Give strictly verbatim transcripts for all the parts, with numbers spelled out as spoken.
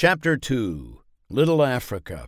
Chapter two. Little Africa.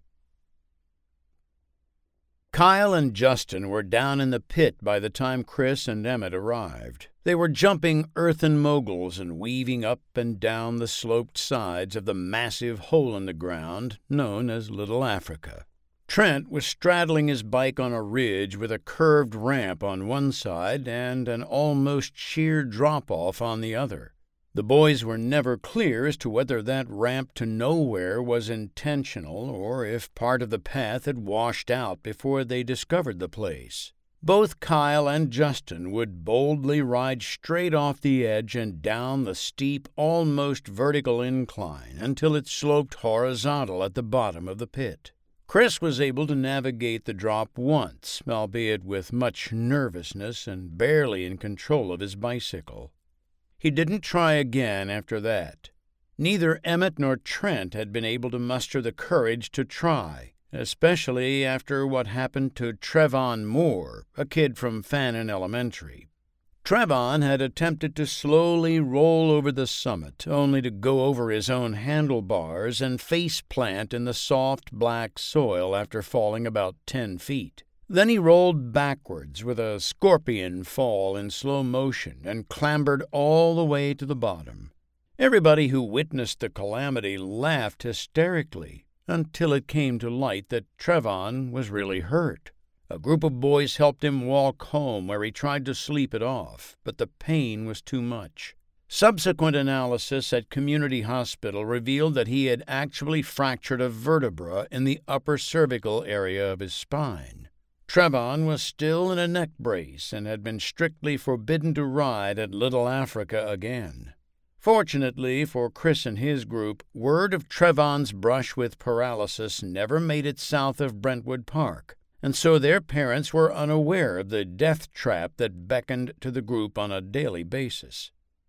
Kyle and Justin were down in the pit by the time Chris and Emmett arrived. They were jumping earthen moguls and weaving up and down the sloped sides of the massive hole in the ground known as Little Africa. Trent was straddling his bike on a ridge with a curved ramp on one side and an almost sheer drop-off on the other. The boys were never clear as to whether that ramp to nowhere was intentional or if part of the path had washed out before they discovered the place. Both Kyle and Justin would boldly ride straight off the edge and down the steep, almost vertical incline until it sloped horizontal at the bottom of the pit. Chris was able to navigate the drop once, albeit with much nervousness and barely in control of his bicycle. He didn't try again after that. Neither Emmett nor Trent had been able to muster the courage to try, especially after what happened to Trevon Moore, a kid from Fannin Elementary. Trevon had attempted to slowly roll over the summit, only to go over his own handlebars and face-plant in the soft black soil after falling about ten feet. Then he rolled backwards with a scorpion fall in slow motion and clambered all the way to the bottom. Everybody who witnessed the calamity laughed hysterically until it came to light that Trevon was really hurt. A group of boys helped him walk home where he tried to sleep it off, but the pain was too much. Subsequent analysis at Community Hospital revealed that he had actually fractured a vertebra in the upper cervical area of his spine. Trevon was still in a neck brace and had been strictly forbidden to ride at Little Africa again. Fortunately for Chris and his group, word of Trevon's brush with paralysis never made it south of Brentwood Park, and so their parents were unaware of the death trap that beckoned to the group on a daily basis.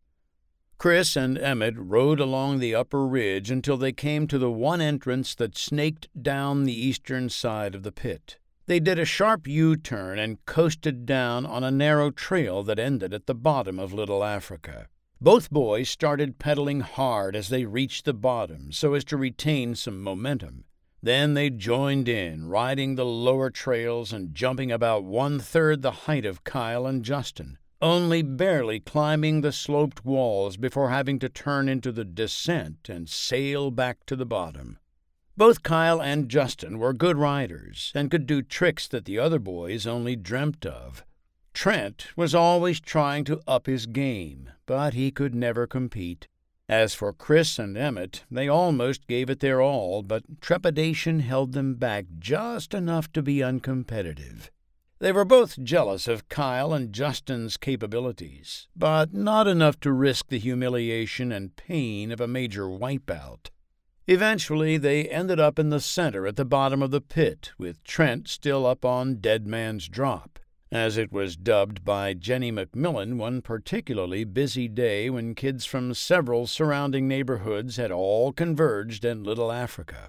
Chris and Emmett rode along the upper ridge until they came to the one entrance that snaked down the eastern side of the pit. They did a sharp U-turn and coasted down on a narrow trail that ended at the bottom of Little Africa. Both boys started pedaling hard as they reached the bottom so as to retain some momentum. Then they joined in, riding the lower trails and jumping about one-third the height of Kyle and Justin, only barely climbing the sloped walls before having to turn into the descent and sail back to the bottom. Both Kyle and Justin were good riders and could do tricks that the other boys only dreamt of. Trent was always trying to up his game, but he could never compete. As for Chris and Emmett, they almost gave it their all, but trepidation held them back just enough to be uncompetitive. They were both jealous of Kyle and Justin's capabilities, but not enough to risk the humiliation and pain of a major wipeout. Eventually, they ended up in the center at the bottom of the pit, with Trent still up on Dead Man's Drop, as it was dubbed by Jenny McMillan one particularly busy day when kids from several surrounding neighborhoods had all converged in Little Africa.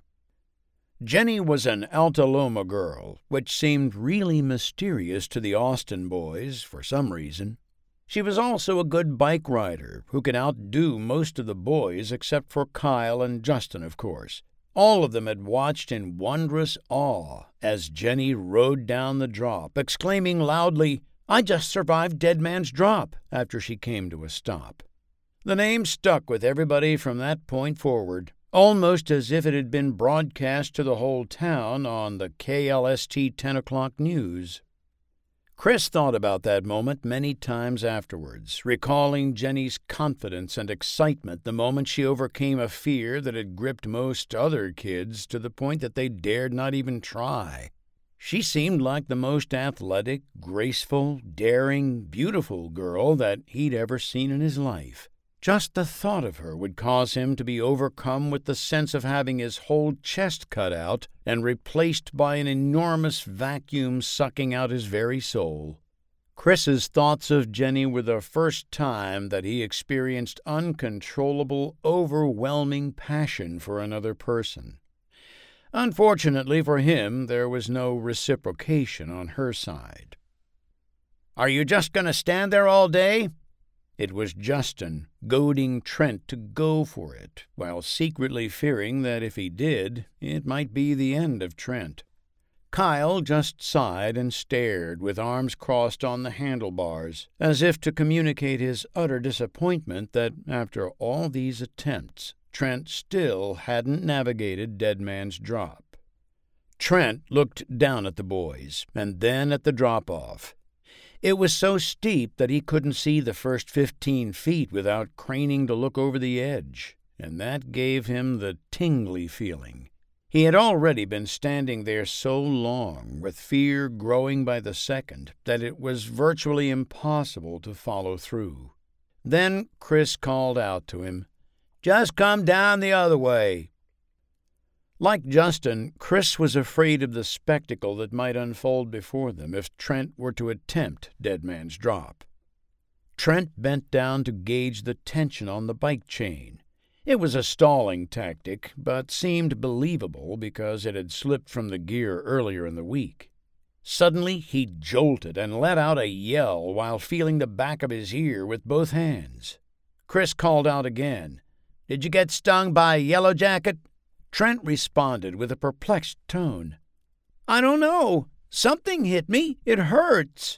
Jenny was an Alta Loma girl, which seemed really mysterious to the Austin boys for some reason. She was also a good bike rider who could outdo most of the boys except for Kyle and Justin, of course. All of them had watched in wondrous awe as Jenny rode down the drop, exclaiming loudly, "I just survived Dead Man's Drop," after she came to a stop. The name stuck with everybody from that point forward, almost as if it had been broadcast to the whole town on the K L S T ten o'clock news. Chris thought about that moment many times afterwards, recalling Jenny's confidence and excitement the moment she overcame a fear that had gripped most other kids to the point that they dared not even try. She seemed like the most athletic, graceful, daring, beautiful girl that he'd ever seen in his life. Just the thought of her would cause him to be overcome with the sense of having his whole chest cut out and replaced by an enormous vacuum sucking out his very soul. Chris's thoughts of Jenny were the first time that he experienced uncontrollable, overwhelming passion for another person. Unfortunately for him, there was no reciprocation on her side. "Are you just going to stand there all day?" It was Justin goading Trent to go for it, while secretly fearing that if he did, it might be the end of Trent. Kyle just sighed and stared, with arms crossed on the handlebars, as if to communicate his utter disappointment that, after all these attempts, Trent still hadn't navigated Dead Man's Drop. Trent looked down at the boys, and then at the drop-off. It was so steep that he couldn't see the first fifteen feet without craning to look over the edge, and that gave him the tingly feeling. He had already been standing there so long, with fear growing by the second, that it was virtually impossible to follow through. Then Chris called out to him, "Just come down the other way." Like Justin, Chris was afraid of the spectacle that might unfold before them if Trent were to attempt Dead Man's Drop. Trent bent down to gauge the tension on the bike chain. It was a stalling tactic, but seemed believable because it had slipped from the gear earlier in the week. Suddenly he jolted and let out a yell while feeling the back of his ear with both hands. Chris called out again, "Did you get stung by a yellow jacket?" Trent responded with a perplexed tone, "I don't know. Something hit me. It hurts."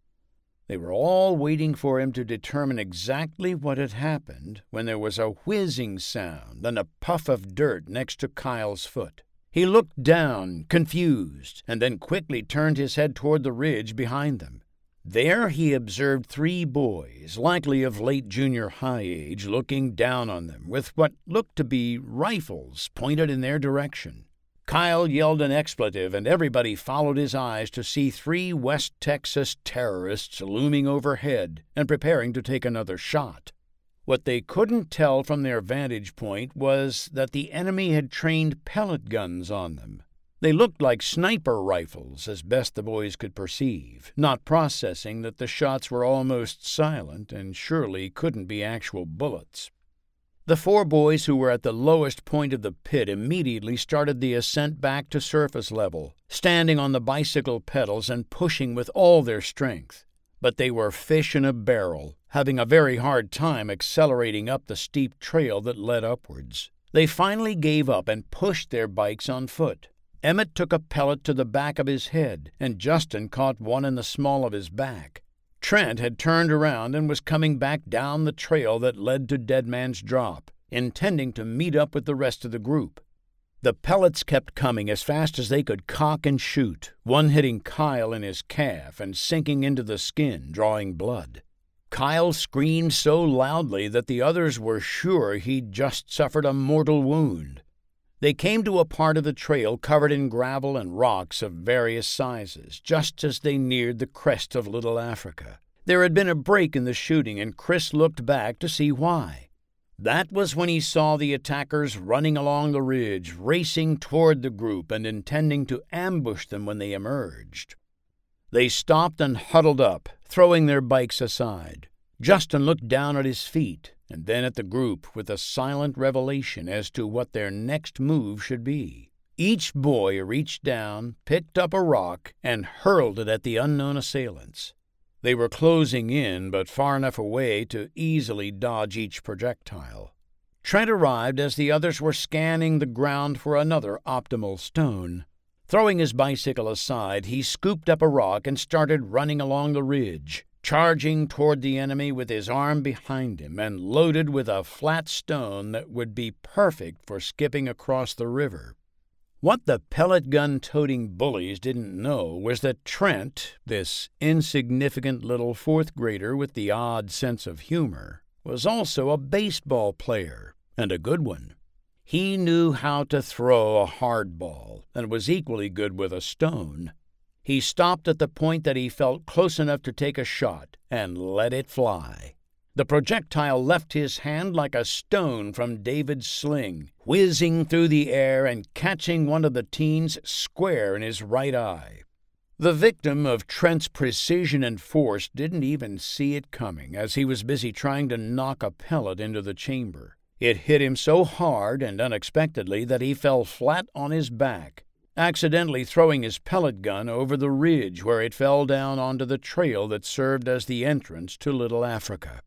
They were all waiting for him to determine exactly what had happened when there was a whizzing sound and a puff of dirt next to Kyle's foot. He looked down, confused, and then quickly turned his head toward the ridge behind them. There he observed three boys, likely of late junior high age, looking down on them with what looked to be rifles pointed in their direction. Kyle yelled an expletive, and everybody followed his eyes to see three West Texas terrorists looming overhead and preparing to take another shot. What they couldn't tell from their vantage point was that the enemy had trained pellet guns on them. They looked like sniper rifles, as best the boys could perceive, not processing that the shots were almost silent and surely couldn't be actual bullets. The four boys who were at the lowest point of the pit immediately started the ascent back to surface level, standing on the bicycle pedals and pushing with all their strength. But they were fish in a barrel, having a very hard time accelerating up the steep trail that led upwards. They finally gave up and pushed their bikes on foot. Emmett took a pellet to the back of his head, and Justin caught one in the small of his back. Trent had turned around and was coming back down the trail that led to Dead Man's Drop, intending to meet up with the rest of the group. The pellets kept coming as fast as they could cock and shoot, one hitting Kyle in his calf and sinking into the skin, drawing blood. Kyle screamed so loudly that the others were sure he'd just suffered a mortal wound. They came to a part of the trail covered in gravel and rocks of various sizes, just as they neared the crest of Little Africa. There had been a break in the shooting, and Chris looked back to see why. That was when he saw the attackers running along the ridge, racing toward the group and intending to ambush them when they emerged. They stopped and huddled up, throwing their bikes aside. Justin looked down at his feet and then at the group with a silent revelation as to what their next move should be. Each boy reached down, picked up a rock, and hurled it at the unknown assailants. They were closing in, but far enough away to easily dodge each projectile. Trent arrived as the others were scanning the ground for another optimal stone. Throwing his bicycle aside, he scooped up a rock and started running along the ridge, charging toward the enemy with his arm behind him and loaded with a flat stone that would be perfect for skipping across the river. What the pellet gun-toting bullies didn't know was that Trent, this insignificant little fourth grader with the odd sense of humor, was also a baseball player, and a good one. He knew how to throw a hard ball and was equally good with a stone. He stopped at the point that he felt close enough to take a shot and let it fly. The projectile left his hand like a stone from David's sling, whizzing through the air and catching one of the teens square in his right eye. The victim of Trent's precision and force didn't even see it coming as he was busy trying to knock a pellet into the chamber. It hit him so hard and unexpectedly that he fell flat on his back, accidentally throwing his pellet gun over the ridge where it fell down onto the trail that served as the entrance to Little Africa.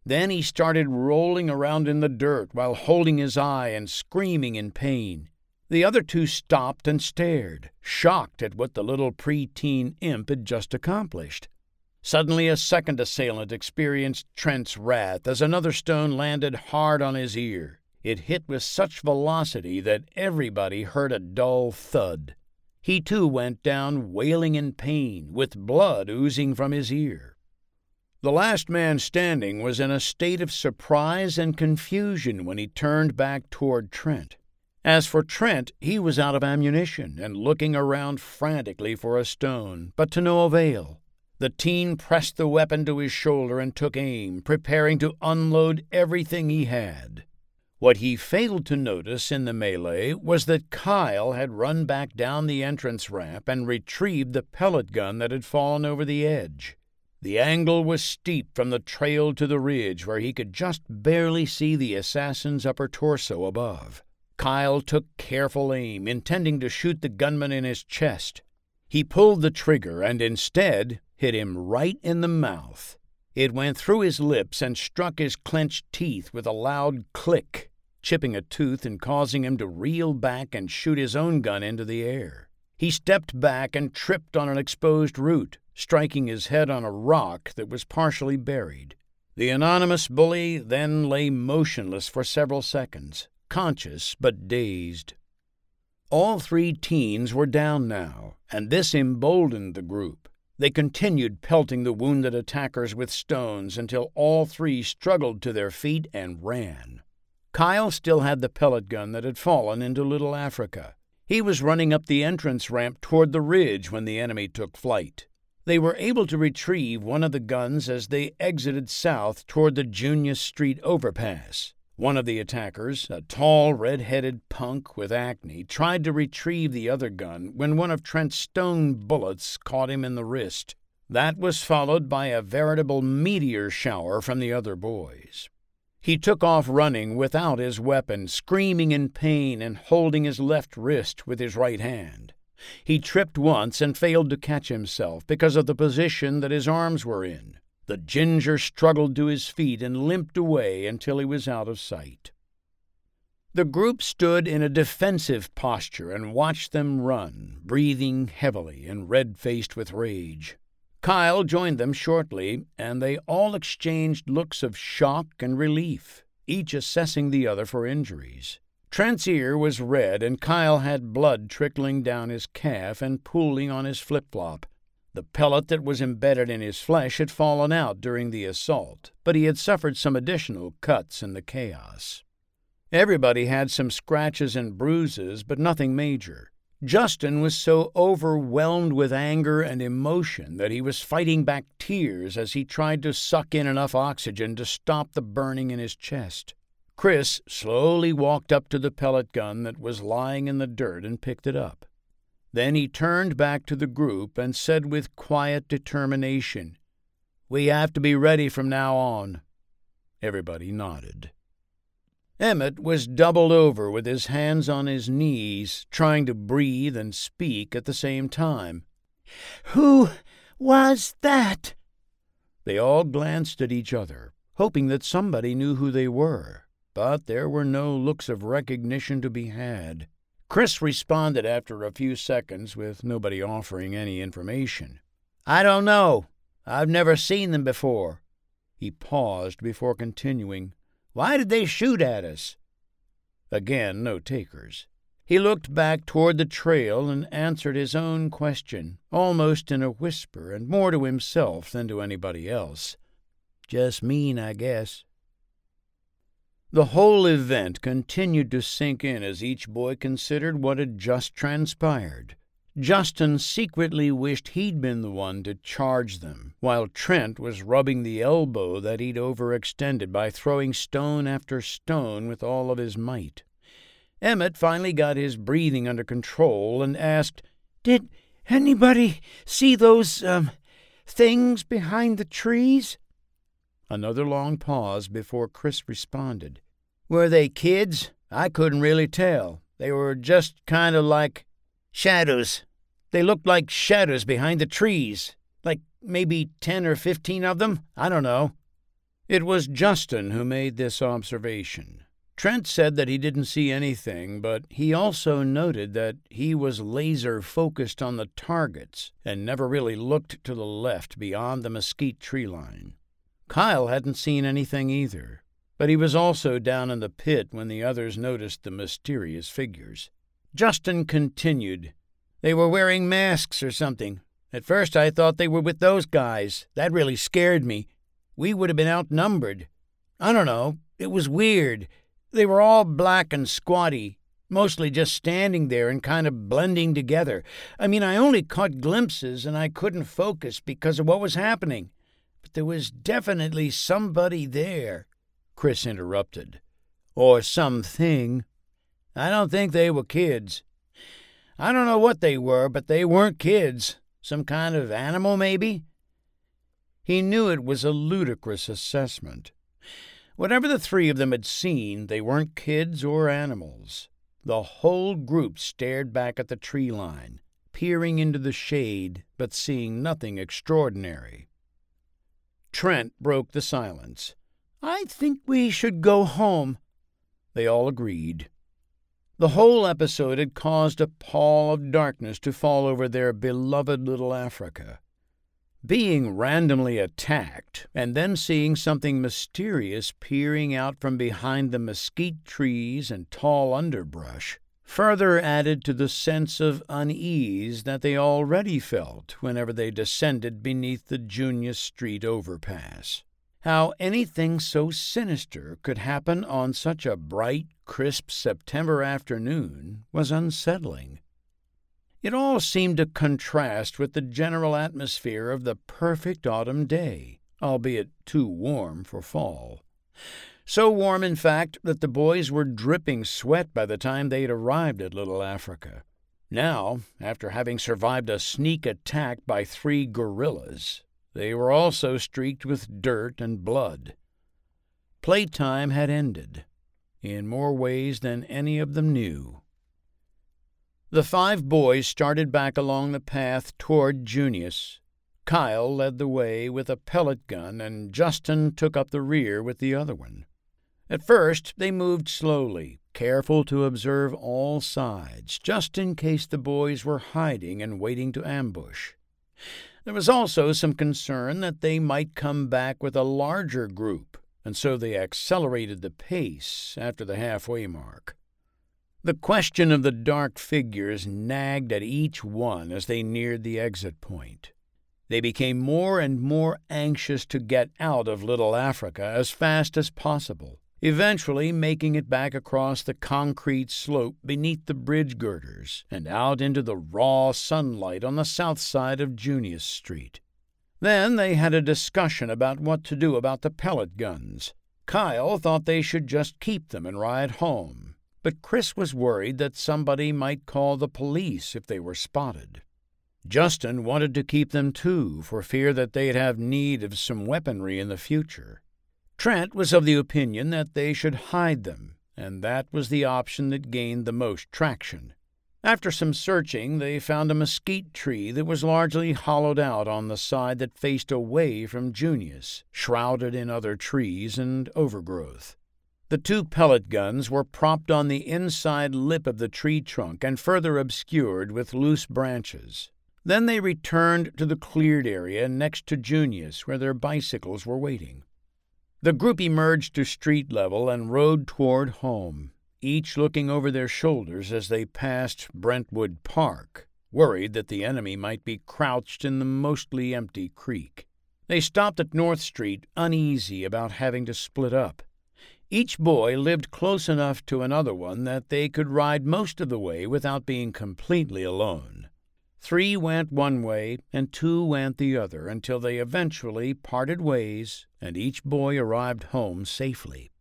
Then he started rolling around in the dirt while holding his eye and screaming in pain. The other two stopped and stared, shocked at what the little preteen imp had just accomplished. Suddenly a second assailant experienced Trent's wrath as another stone landed hard on his ear. It hit with such velocity that everybody heard a dull thud. He too went down wailing in pain, with blood oozing from his ear. The last man standing was in a state of surprise and confusion when he turned back toward Trent. As for Trent, he was out of ammunition and looking around frantically for a stone, but to no avail. The teen pressed the weapon to his shoulder and took aim, preparing to unload everything he had. What he failed to notice in the melee was that Kyle had run back down the entrance ramp and retrieved the pellet gun that had fallen over the edge. The angle was steep from the trail to the ridge, where he could just barely see the assassin's upper torso above. Kyle took careful aim, intending to shoot the gunman in his chest. He pulled the trigger and instead hit him right in the mouth. It went through his lips and struck his clenched teeth with a loud click, chipping a tooth and causing him to reel back and shoot his own gun into the air. He stepped back and tripped on an exposed root, striking his head on a rock that was partially buried. The anonymous bully then lay motionless for several seconds, conscious but dazed. All three teens were down now, and this emboldened the group. They continued pelting the wounded attackers with stones until all three struggled to their feet and ran. Kyle still had the pellet gun that had fallen into Little Africa. He was running up the entrance ramp toward the ridge when the enemy took flight. They were able to retrieve one of the guns as they exited south toward the Junius Street overpass. One of the attackers, a tall, red-headed punk with acne, tried to retrieve the other gun when one of Trent's stone bullets caught him in the wrist. That was followed by a veritable meteor shower from the other boys. He took off running without his weapon, screaming in pain and holding his left wrist with his right hand. He tripped once and failed to catch himself because of the position that his arms were in. The ginger struggled to his feet and limped away until he was out of sight. The group stood in a defensive posture and watched them run, breathing heavily and red-faced with rage. Kyle joined them shortly, and they all exchanged looks of shock and relief, each assessing the other for injuries. Trent's ear was red, and Kyle had blood trickling down his calf and pooling on his flip-flop. The pellet that was embedded in his flesh had fallen out during the assault, but he had suffered some additional cuts in the chaos. Everybody had some scratches and bruises, but nothing major. Justin was so overwhelmed with anger and emotion that he was fighting back tears as he tried to suck in enough oxygen to stop the burning in his chest. Chris slowly walked up to the pellet gun that was lying in the dirt and picked it up. Then he turned back to the group and said with quiet determination, "We have to be ready from now on." Everybody nodded. Emmett was doubled over with his hands on his knees, trying to breathe and speak at the same time. "Who was that?" They all glanced at each other, hoping that somebody knew who they were, but there were no looks of recognition to be had. Chris responded after a few seconds with nobody offering any information. "I don't know. I've never seen them before." He paused before continuing. "Why did they shoot at us?" Again, no takers. He looked back toward the trail and answered his own question, almost in a whisper and more to himself than to anybody else. "Just mean, I guess." The whole event continued to sink in as each boy considered what had just transpired. Justin secretly wished he'd been the one to charge them, while Trent was rubbing the elbow that he'd overextended by throwing stone after stone with all of his might. Emmett finally got his breathing under control and asked, "Did anybody see those, um, things behind the trees?" Another long pause before Chris responded. "Were they kids? I couldn't really tell. They were just kind of like shadows. They looked like shadows behind the trees. Like maybe ten or fifteen of them. I don't know." It was Justin who made this observation. Trent said that he didn't see anything, but he also noted that he was laser-focused on the targets and never really looked to the left beyond the mesquite tree line. Kyle hadn't seen anything either, but he was also down in the pit when the others noticed the mysterious figures. Justin continued, "They were wearing masks or something. At first I thought they were with those guys. That really scared me. We would have been outnumbered. I don't know. It was weird. They were all black and squatty, mostly just standing there and kind of blending together. I mean, I only caught glimpses and I couldn't focus because of what was happening. But there was definitely somebody there," Chris interrupted. "Or something. I don't think they were kids. I don't know what they were, but they weren't kids. Some kind of animal, maybe?" He knew it was a ludicrous assessment. Whatever the three of them had seen, they weren't kids or animals. The whole group stared back at the tree line, peering into the shade, but seeing nothing extraordinary. Trent broke the silence. "I think we should go home." They all agreed. The whole episode had caused a pall of darkness to fall over their beloved little Africa. Being randomly attacked, and then seeing something mysterious peering out from behind the mesquite trees and tall underbrush, further added to the sense of unease that they already felt whenever they descended beneath the Junius Street overpass. How anything so sinister could happen on such a bright, crisp September afternoon was unsettling. It all seemed to contrast with the general atmosphere of the perfect autumn day, albeit too warm for fall. So warm, in fact, that the boys were dripping sweat by the time they had arrived at Little Africa. Now, after having survived a sneak attack by three gorillas, they were also streaked with dirt and blood. Playtime had ended, in more ways than any of them knew. The five boys started back along the path toward Junius. Kyle led the way with a pellet gun, and Justin took up the rear with the other one. At first they moved slowly, careful to observe all sides, just in case the boys were hiding and waiting to ambush. There was also some concern that they might come back with a larger group, and so they accelerated the pace after the halfway mark. The question of the dark figures nagged at each one as they neared the exit point. They became more and more anxious to get out of Little Africa as fast as possible, eventually making it back across the concrete slope beneath the bridge girders and out into the raw sunlight on the south side of Junius Street. Then they had a discussion about what to do about the pellet guns. Kyle thought they should just keep them and ride home, but Chris was worried that somebody might call the police if they were spotted. Justin wanted to keep them too, for fear that they'd have need of some weaponry in the future. Trent was of the opinion that they should hide them, and that was the option that gained the most traction. After some searching, they found a mesquite tree that was largely hollowed out on the side that faced away from Junius, shrouded in other trees and overgrowth. The two pellet guns were propped on the inside lip of the tree trunk and further obscured with loose branches. Then they returned to the cleared area next to Junius, where their bicycles were waiting. The group emerged to street level and rode toward home, each looking over their shoulders as they passed Brentwood Park, worried that the enemy might be crouched in the mostly empty creek. They stopped at North Street, uneasy about having to split up. Each boy lived close enough to another one that they could ride most of the way without being completely alone. Three went one way and two went the other until they eventually parted ways and each boy arrived home safely.